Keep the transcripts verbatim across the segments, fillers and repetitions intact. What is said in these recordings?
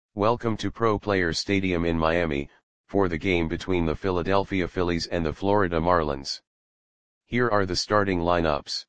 Welcome to Pro Players Stadium in Miami, for the game between the Philadelphia Phillies and the Florida Marlins. Here are the starting lineups.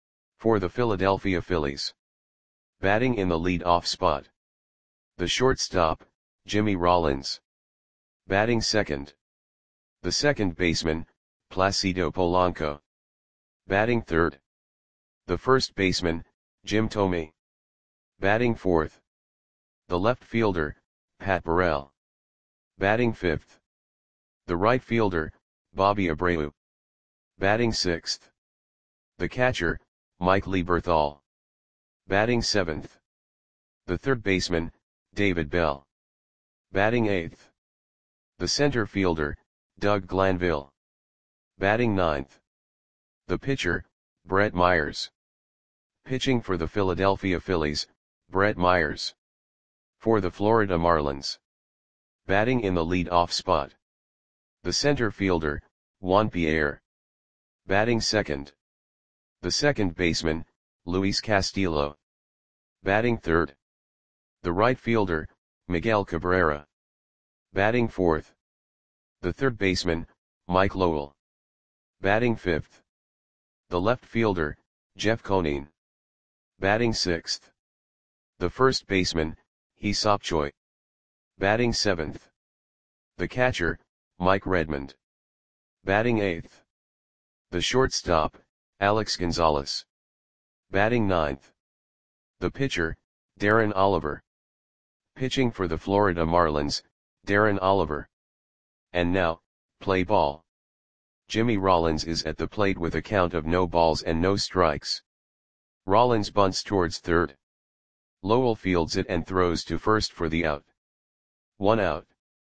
For the Philadelphia Phillies. Batting in the lead-off spot. The shortstop, Jimmy Rollins. Batting second. The second baseman, Placido Polanco. Batting third. The first baseman, Jim Thome. Batting fourth. The left fielder, Pat Burrell. Batting fifth. The right fielder, Bobby Abreu. Batting sixth. The catcher, Mike Lieberthal. Batting seventh. The third baseman, David Bell. Batting eighth. The center fielder, Doug Glanville. Batting ninth. The pitcher, Brett Myers. Pitching for the Philadelphia Phillies, Brett Myers. For the Florida Marlins. Batting in the lead-off spot. The center fielder, Juan Pierre. Batting second. The second baseman, Luis Castillo. Batting third. The right fielder, Miguel Cabrera. Batting fourth. The third baseman, Mike Lowell. Batting fifth. The left fielder, Jeff Conine. Batting sixth. The first baseman, Hee-Seop Choi. Batting seventh. The catcher, Mike Redmond. Batting eighth. The shortstop, Alex Gonzalez. Batting ninth. The pitcher, Darren Oliver. Pitching for the Florida Marlins, Darren Oliver. And now, play ball. Jimmy Rollins is at the plate with a count of no balls and no strikes. Rollins bunts towards third. Lowell fields it and throws to first for the out. One out.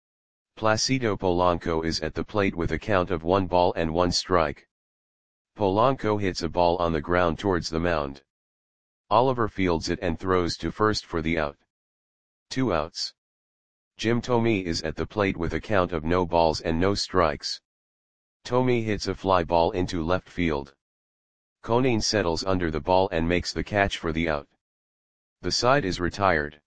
Placido Polanco is at the plate with a count of one ball and one strike. Polanco hits a ball on the ground towards the mound. Oliver fields it and throws to first for the out. Two outs. Jim Thome is at the plate with a count of no balls and no strikes. Thome hits a fly ball into left field. Conine settles under the ball and makes the catch for the out. The side is retired.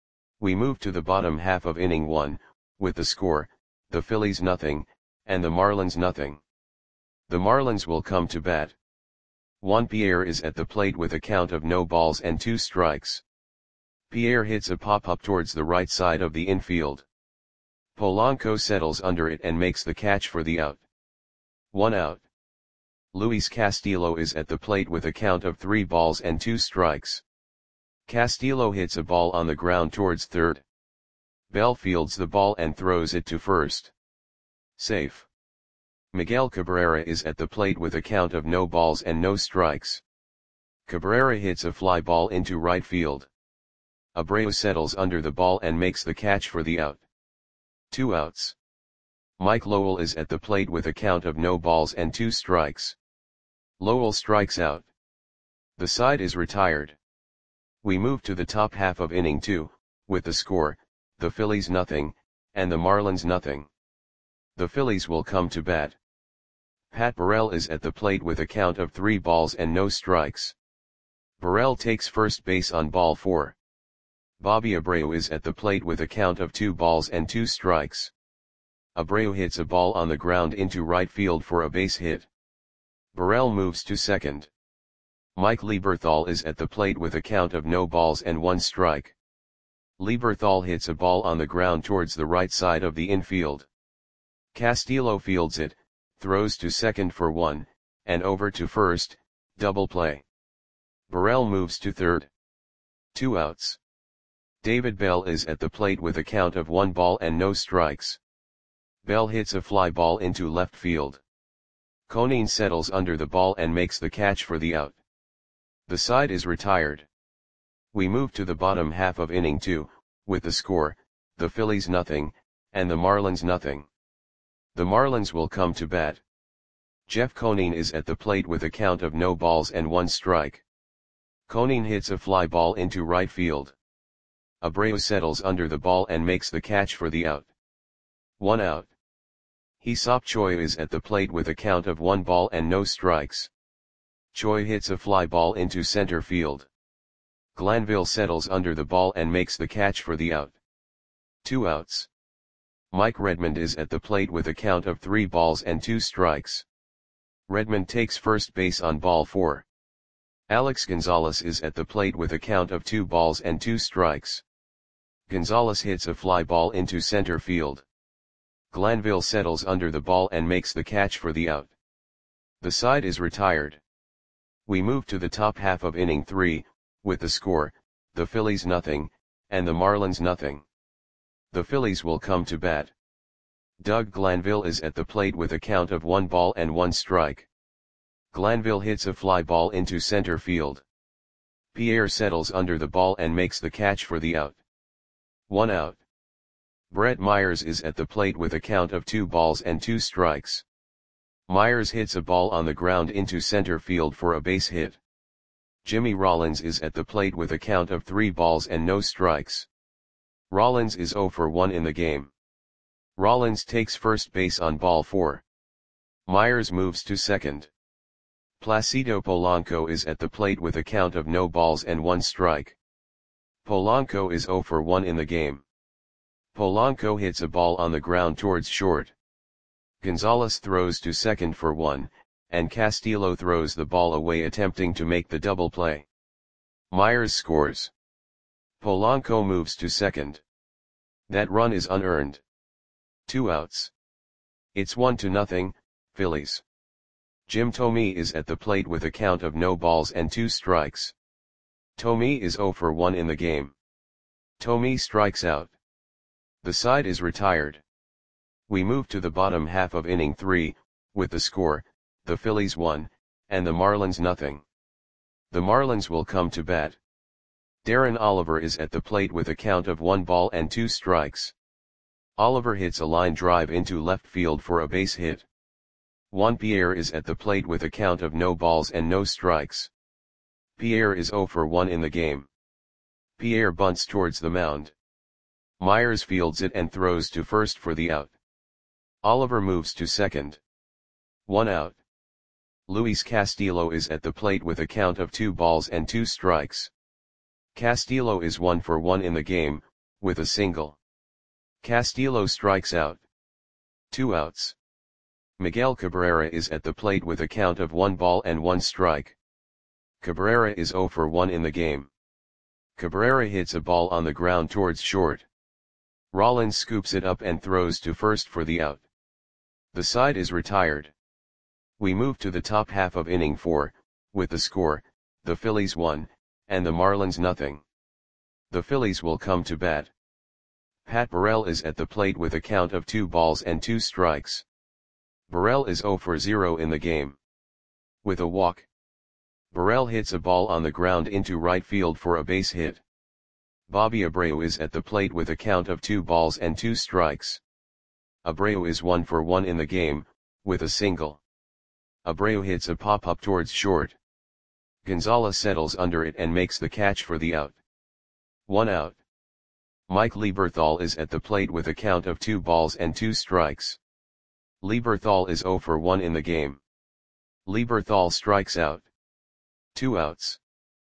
We move to the bottom half of inning one, with the score, the Phillies nothing, and the Marlins nothing. The Marlins will come to bat. Juan Pierre is at the plate with a count of no balls and two strikes. Pierre hits a pop-up towards the right side of the infield. Polanco settles under it and makes the catch for the out. One out. Luis Castillo is at the plate with a count of three balls and two strikes. Castillo hits a ball on the ground towards third. Bell fields the ball and throws it to first. Safe. Miguel Cabrera is at the plate with a count of no balls and no strikes. Cabrera hits a fly ball into right field. Abreu settles under the ball and makes the catch for the out. Two outs. Mike Lowell is at the plate with a count of no balls and two strikes. Lowell strikes out. The side is retired. We move to the top half of inning two, with the score, the Phillies nothing, and the Marlins nothing. The Phillies will come to bat. Pat Burrell is at the plate with a count of three balls and no strikes. Burrell takes first base on ball four. Bobby Abreu is at the plate with a count of two balls and two strikes. Abreu hits a ball on the ground into right field for a base hit. Burrell moves to second. Mike Lieberthal is at the plate with a count of no balls and one strike. Lieberthal hits a ball on the ground towards the right side of the infield. Castillo fields it, throws to second for one, and over to first, double play. Burrell moves to third. Two outs. David Bell is at the plate with a count of one ball and no strikes. Bell hits a fly ball into left field. Conine settles under the ball and makes the catch for the out. The side is retired. We move to the bottom half of inning two, with the score, the Phillies nothing, and the Marlins nothing. The Marlins will come to bat. Jeff Conine is at the plate with a count of no balls and one strike. Conine hits a fly ball into right field. Abreu settles under the ball and makes the catch for the out. One out. Hee-Seop Choi is at the plate with a count of one ball and no strikes. Choi hits a fly ball into center field. Glanville settles under the ball and makes the catch for the out. Two outs. Mike Redmond is at the plate with a count of three balls and two strikes. Redmond takes first base on ball four. Alex Gonzalez is at the plate with a count of two balls and two strikes. Gonzalez hits a fly ball into center field. Glanville settles under the ball and makes the catch for the out. The side is retired. We move to the top half of inning three, with the score, the Phillies nothing, and the Marlins nothing. The Phillies will come to bat. Doug Glanville is at the plate with a count of one ball and one strike. Glanville hits a fly ball into center field. Pierre settles under the ball and makes the catch for the out. One out. Brett Myers is at the plate with a count of two balls and two strikes. Myers hits a ball on the ground into center field for a base hit. Jimmy Rollins is at the plate with a count of three balls and no strikes. Rollins is oh for one in the game. Rollins takes first base on ball four. Myers moves to second. Placido Polanco is at the plate with a count of no balls and one strike. Polanco is oh for one in the game. Polanco hits a ball on the ground towards short. Gonzalez throws to second for one, and Castillo throws the ball away attempting to make the double play. Myers scores. Polanco moves to second. That run is unearned. Two outs. It's one to nothing, Phillies. Jim Thome is at the plate with a count of no balls and two strikes. Thome is oh for one in the game. Thome strikes out. The side is retired. We move to the bottom half of inning three, with the score, the Phillies one, and the Marlins nothing. The Marlins will come to bat. Darren Oliver is at the plate with a count of one ball and two strikes. Oliver hits a line drive into left field for a base hit. Juan Pierre is at the plate with a count of no balls and no strikes. Pierre is oh for one in the game. Pierre bunts towards the mound. Myers fields it and throws to first for the out. Oliver moves to second. One out. Luis Castillo is at the plate with a count of two balls and two strikes. Castillo is one for one in the game, with a single. Castillo strikes out. Two outs. Miguel Cabrera is at the plate with a count of one ball and one strike. Cabrera is oh for one in the game. Cabrera hits a ball on the ground towards short. Rollins scoops it up and throws to first for the out. The side is retired. We move to the top half of inning four, with the score, the Phillies one, and the Marlins nothing. The Phillies will come to bat. Pat Burrell is at the plate with a count of two balls and two strikes. Burrell is oh for zero in the game. With a walk. Burrell hits a ball on the ground into right field for a base hit. Bobby Abreu is at the plate with a count of two balls and two strikes. Abreu is one for one in the game, with a single. Abreu hits a pop-up towards short. Gonzalez settles under it and makes the catch for the out. One out. Mike Lieberthal is at the plate with a count of two balls and two strikes. Lieberthal is oh for one in the game. Lieberthal strikes out. Two outs.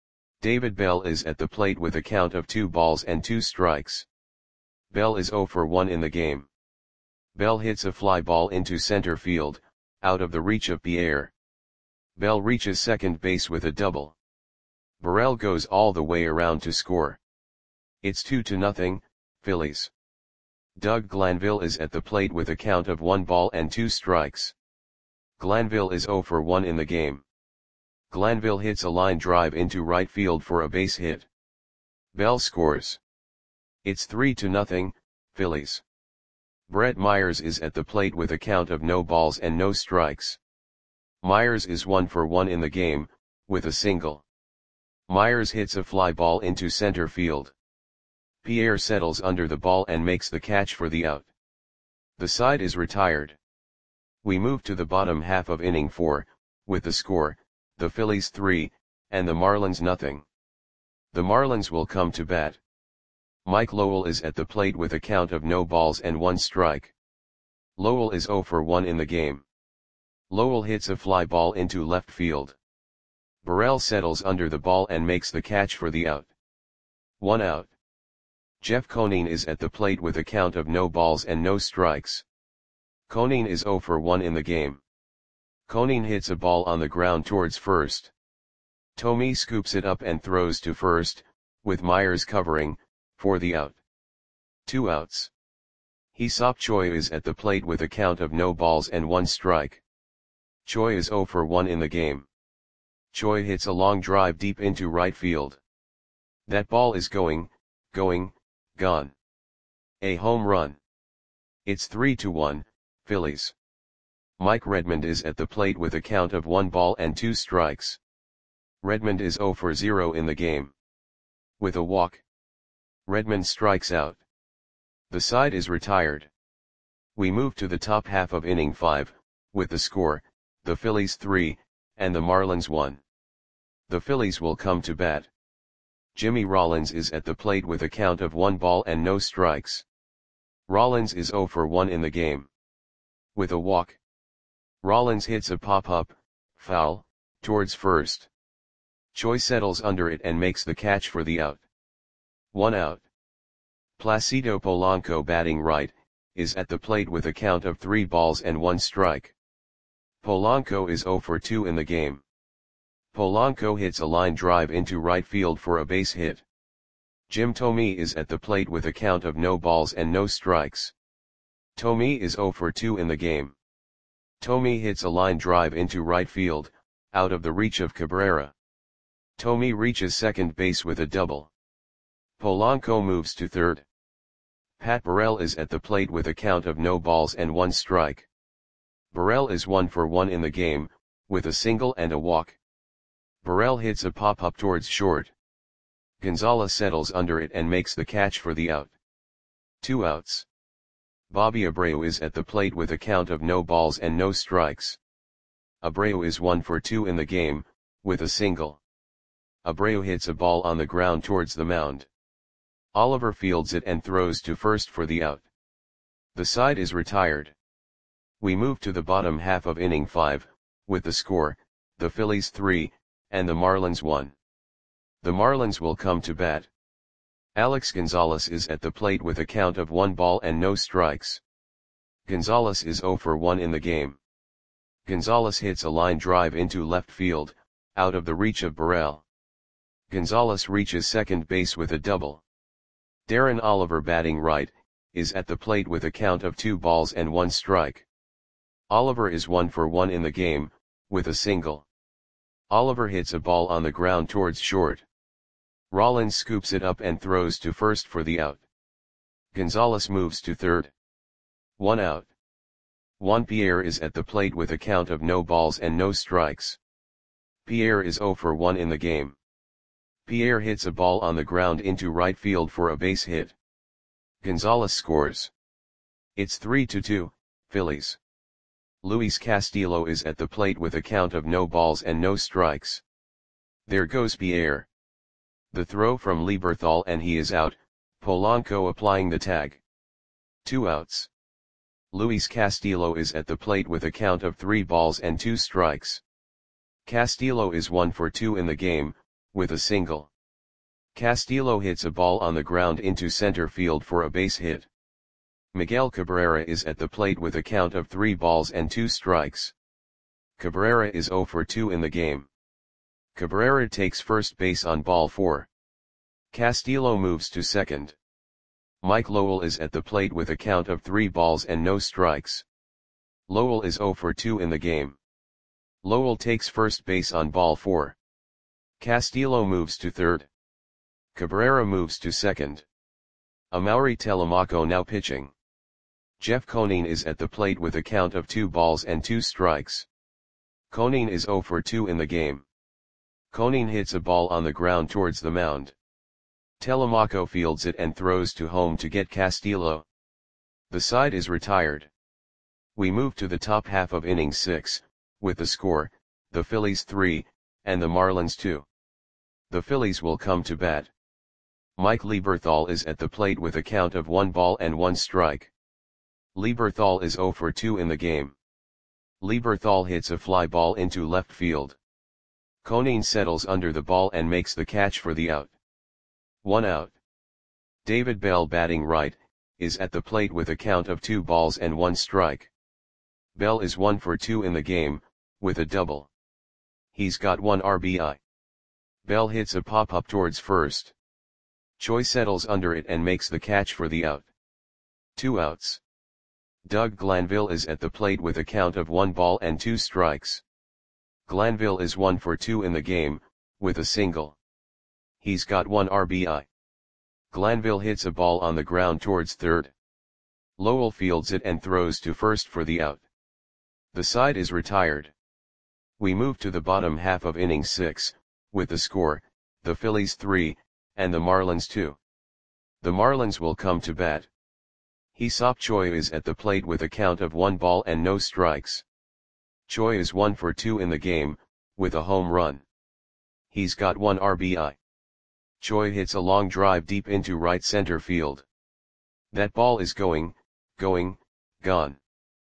David Bell is at the plate with a count of two balls and two strikes. Bell is oh for one in the game. Bell hits a fly ball into center field, out of the reach of Pierre. Bell reaches second base with a double. Burrell goes all the way around to score. It's two to nothing, Phillies. Doug Glanville is at the plate with a count of one ball and two strikes. Glanville is oh for one in the game. Glanville hits a line drive into right field for a base hit. Bell scores. It's three to nothing, Phillies. Brett Myers is at the plate with a count of no balls and no strikes. Myers is one for one in the game, with a single. Myers hits a fly ball into center field. Pierre settles under the ball and makes the catch for the out. The side is retired. We move to the bottom half of inning four, with the score, the Phillies three, and the Marlins nothing. The Marlins will come to bat. Mike Lowell is at the plate with a count of no balls and one strike. Lowell is oh for one in the game. Lowell hits a fly ball into left field. Burrell settles under the ball and makes the catch for the out. One out. Jeff Conine is at the plate with a count of no balls and no strikes. Conine is zero for one in the game. Conine hits a ball on the ground towards first. Tommy scoops it up and throws to first, with Myers covering, for the out. Two outs. Hee-Seop Choi is at the plate with a count of no balls and one strike. Choi is zero for one in the game. Choi hits a long drive deep into right field. That ball is going, going, gone. A home run. It's three to one, Phillies. Mike Redmond is at the plate with a count of one ball and two strikes. Redmond is zero for zero in the game. With a walk, Redmond strikes out. The side is retired. We move to the top half of inning five, with the score, the Phillies three, and the Marlins one. The Phillies will come to bat. Jimmy Rollins is at the plate with a count of one ball and no strikes. Rollins is zero for one in the game. With a walk, Rollins hits a pop-up, foul, towards first. Choi settles under it and makes the catch for the out. One out. Placido Polanco, batting right, is at the plate with a count of three balls and one strike. Polanco is zero for two in the game. Polanco hits a line drive into right field for a base hit. Jim Thome is at the plate with a count of no balls and no strikes. Thome is zero for two in the game. Thome hits a line drive into right field, out of the reach of Cabrera. Thome reaches second base with a double. Polanco moves to third. Pat Burrell is at the plate with a count of no balls and one strike. Burrell is one for one in the game, with a single and a walk. Burrell hits a pop-up towards short. Gonzalez settles under it and makes the catch for the out. Two outs. Bobby Abreu is at the plate with a count of no balls and no strikes. Abreu is one for two in the game, with a single. Abreu hits a ball on the ground towards the mound. Oliver fields it and throws to first for the out. The side is retired. We move to the bottom half of inning five, with the score, the Phillies three, and the Marlins one. The Marlins will come to bat. Alex Gonzalez is at the plate with a count of one ball and no strikes. Gonzalez is zero for one in the game. Gonzalez hits a line drive into left field, out of the reach of Burrell. Gonzalez reaches second base with a double. Darren Oliver, batting right, is at the plate with a count of two balls and one strike. Oliver is one for one in the game, with a single. Oliver hits a ball on the ground towards short. Rollins scoops it up and throws to first for the out. Gonzalez moves to third. One out. Juan Pierre is at the plate with a count of no balls and no strikes. Pierre is zero for one in the game. Pierre hits a ball on the ground into right field for a base hit. Gonzalez scores. It's three to two, Phillies. Luis Castillo is at the plate with a count of no balls and no strikes. There goes Pierre. The throw from Lieberthal and he is out, Polanco applying the tag. Two outs. Luis Castillo is at the plate with a count of three balls and two strikes. Castillo is one for two in the game, with a single. Castillo hits a ball on the ground into center field for a base hit. Miguel Cabrera is at the plate with a count of three balls and two strikes. Cabrera is zero for two in the game. Cabrera takes first base on ball four. Castillo moves to second. Mike Lowell is at the plate with a count of three balls and no strikes. Lowell is zero for two in the game. Lowell takes first base on ball four. Castillo moves to third. Cabrera moves to second. Amaury Telemaco now pitching. Jeff Conine is at the plate with a count of two balls and two strikes. Conine is zero for two in the game. Conine hits a ball on the ground towards the mound. Telemaco fields it and throws to home to get Castillo. The side is retired. We move to the top half of inning six, with the score, the Phillies three, and the Marlins two. The Phillies will come to bat. Mike Lieberthal is at the plate with a count of one ball and one strike. Lieberthal is zero for two in the game. Lieberthal hits a fly ball into left field. Conine settles under the ball and makes the catch for the out. One out. David Bell batting right, is at the plate with a count of two balls and one strike. Bell is one for two in the game, with a double. He's got one R B I. Bell hits a pop-up towards first. Choi settles under it and makes the catch for the out. Two outs. Doug Glanville is at the plate with a count of one ball and two strikes. Glanville is one for two in the game, with a single. He's got one R B I. Glanville hits a ball on the ground towards third. Lowell fields it and throws to first for the out. The side is retired. We move to the bottom half of inning six, with the score, the Phillies three, and the Marlins two. The Marlins will come to bat. Hee-Seop Choi is at the plate with a count of one ball and no strikes. Choi is one for two in the game, with a home run. He's got one R B I. Choi hits a long drive deep into right center field. That ball is going, going, gone.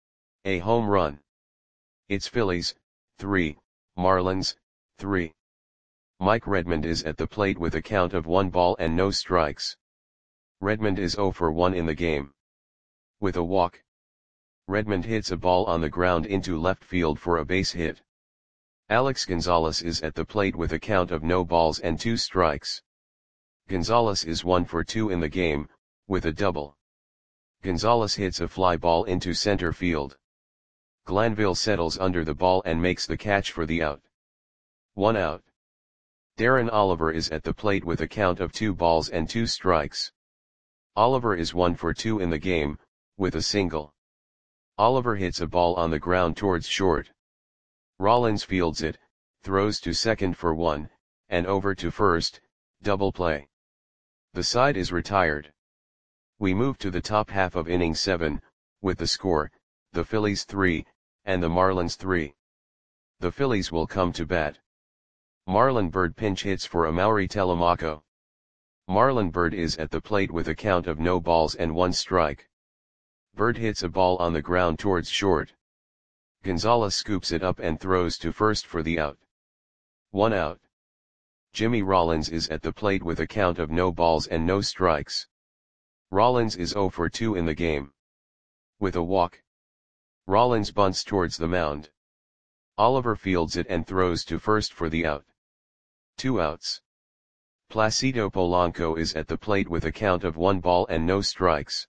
A home run. It's Phillies, three, Marlins, three. Mike Redmond is at the plate with a count of one ball and no strikes. Redmond is zero for one in the game. With a walk. Redmond hits a ball on the ground into left field for a base hit. Alex Gonzalez is at the plate with a count of no balls and two strikes. Gonzalez is one for two in the game, with a double. Gonzalez hits a fly ball into center field. Glanville settles under the ball and makes the catch for the out. One out. Darren Oliver is at the plate with a count of two balls and two strikes. Oliver is one for two in the game, with a single. Oliver hits a ball on the ground towards short. Rollins fields it, throws to second for one, and over to first, double play. The side is retired. We move to the top half of inning seven, with the score, the Phillies three, and the Marlins three. The Phillies will come to bat. Marlon Byrd pinch hits for Amaury Telemaco. Marlon Byrd is at the plate with a count of no balls and one strike. Byrd hits a ball on the ground towards short. Gonzalez scoops it up and throws to first for the out. One out. Jimmy Rollins is at the plate with a count of no balls and no strikes. Rollins is zero for two in the game. With a walk. Rollins bunts towards the mound. Oliver fields it and throws to first for the out. Two outs. Placido Polanco is at the plate with a count of one ball and no strikes.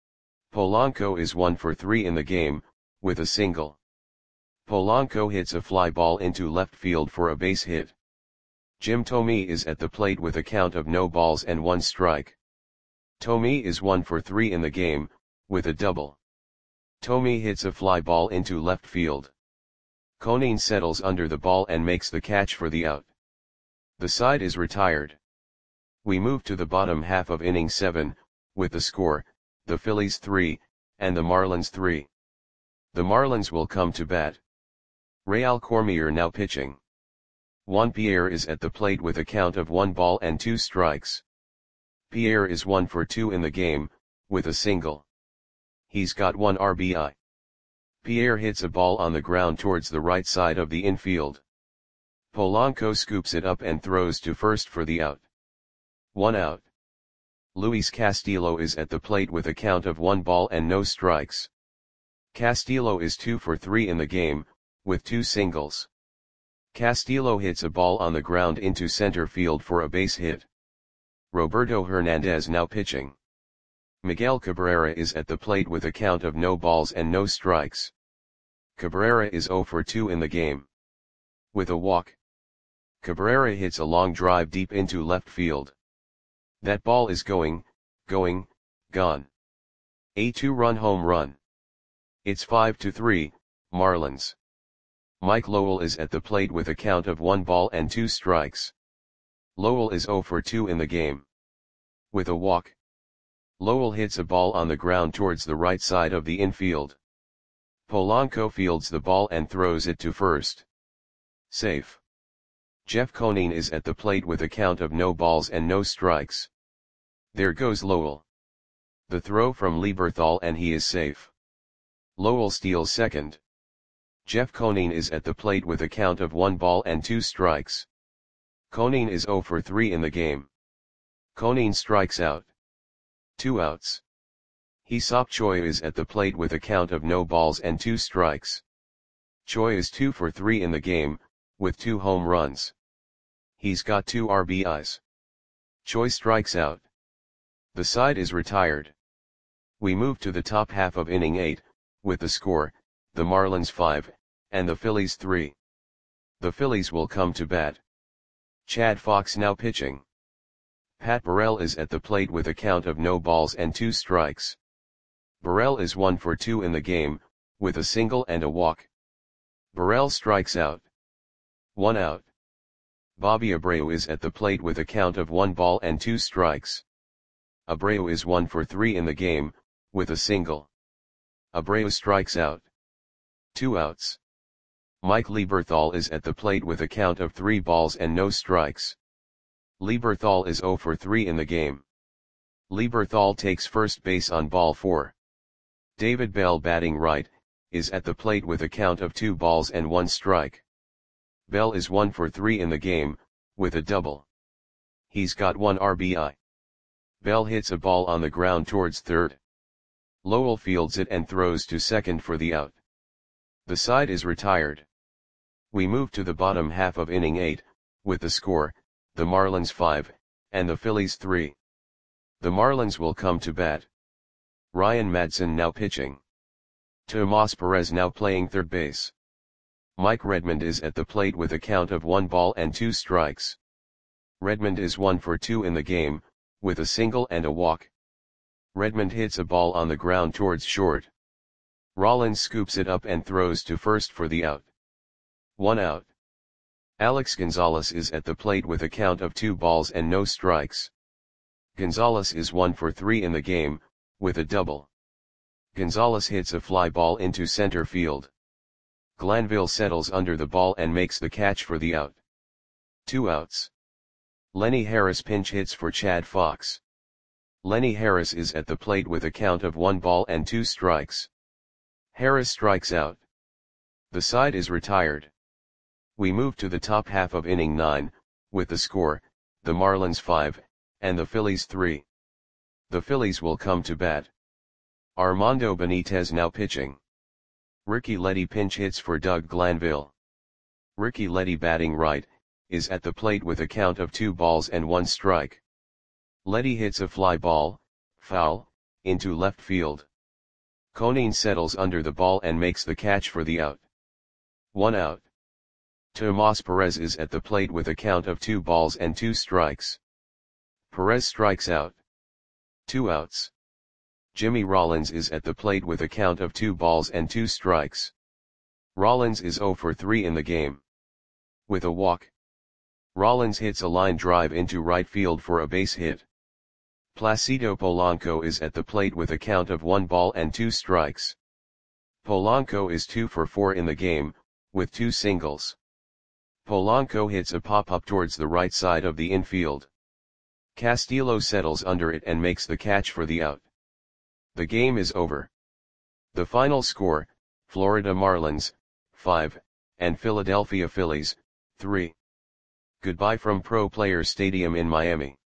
Polanco is one for three in the game, with a single. Polanco hits a fly ball into left field for a base hit. Jim Thome is at the plate with a count of no balls and one strike. Thome is one for three in the game, with a double. Thome hits a fly ball into left field. Conine settles under the ball and makes the catch for the out. The side is retired. We move to the bottom half of inning seven, with the score, the Phillies three, and the Marlins three. The Marlins will come to bat. Real Cormier now pitching. Juan Pierre is at the plate with a count of one ball and two strikes. Pierre is one for two in the game, with a single. He's got one R B I. Pierre hits a ball on the ground towards the right side of the infield. Polanco scoops it up and throws to first for the out. One out. Luis Castillo is at the plate with a count of one ball and no strikes. Castillo is two for three in the game, with two singles. Castillo hits a ball on the ground into center field for a base hit. Roberto Hernandez now pitching. Miguel Cabrera is at the plate with a count of no balls and no strikes. Cabrera is zero for two in the game. With a walk. Cabrera hits a long drive deep into left field. That ball is going, going, gone. A two-run home run. It's five to three, Marlins. Mike Lowell is at the plate with a count of one ball and two strikes. Lowell is zero for two in the game. With a walk. Lowell hits a ball on the ground towards the right side of the infield. Polanco fields the ball and throws it to first. Safe. Jeff Conine is at the plate with a count of no balls and no strikes. There goes Lowell. The throw from Lieberthal and he is safe. Lowell steals second. Jeff Conine is at the plate with a count of one ball and two strikes. Conine is zero for three in the game. Conine strikes out. Two outs. Hee-seop Choi is at the plate with a count of no balls and two strikes. Choi is two for three in the game, with two home runs. He's got two R B Is. Choi strikes out. The side is retired. We move to the top half of inning eight, with the score, the Marlins five, and the Phillies three. The Phillies will come to bat. Chad Fox now pitching. Pat Burrell is at the plate with a count of no balls and two strikes. Burrell is one for two in the game, with a single and a walk. Burrell strikes out. One out. Bobby Abreu is at the plate with a count of one ball and two strikes. Abreu is one for three in the game, with a single. Abreu strikes out. Two outs. Mike Lieberthal is at the plate with a count of three balls and no strikes. Lieberthal is zero for three in the game. Lieberthal takes first base on ball four. David Bell, batting right, is at the plate with a count of two balls and one strike. Bell is one for three in the game, with a double. He's got one R B I. Bell hits a ball on the ground towards third. Lowell fields it and throws to second for the out. The side is retired. We move to the bottom half of inning eight, with the score, the Marlins five, and the Phillies three. The Marlins will come to bat. Ryan Madson now pitching. Tomas Perez now playing third base. Mike Redmond is at the plate with a count of one ball and two strikes. Redmond is one for two in the game, with a single and a walk. Redmond hits a ball on the ground towards short. Rollins scoops it up and throws to first for the out. One out. Alex Gonzalez is at the plate with a count of two balls and no strikes. Gonzalez is one for three in the game, with a double. Gonzalez hits a fly ball into center field. Glanville settles under the ball and makes the catch for the out. Two outs. Lenny Harris pinch hits for Chad Fox. Lenny Harris is at the plate with a count of one ball and two strikes. Harris strikes out. The side is retired. We move to the top half of inning nine, with the score, the Marlins five, and the Phillies three. The Phillies will come to bat. Armando Benitez now pitching. Ricky Leddy pinch hits for Doug Glanville. Ricky Leddy, batting right, is at the plate with a count of two balls and one strike. Leddy hits a fly ball, foul, into left field. Conine settles under the ball and makes the catch for the out. One out. Tomas Perez is at the plate with a count of two balls and two strikes. Perez strikes out. Two outs. Jimmy Rollins is at the plate with a count of two balls and two strikes. Rollins is zero for three in the game. With a walk. Rollins hits a line drive into right field for a base hit. Placido Polanco is at the plate with a count of one ball and two strikes. Polanco is two for four in the game, with two singles. Polanco hits a pop-up towards the right side of the infield. Castillo settles under it and makes the catch for the out. The game is over. The final score, Florida Marlins, five, and Philadelphia Phillies, three. Goodbye from Pro Players Stadium in Miami.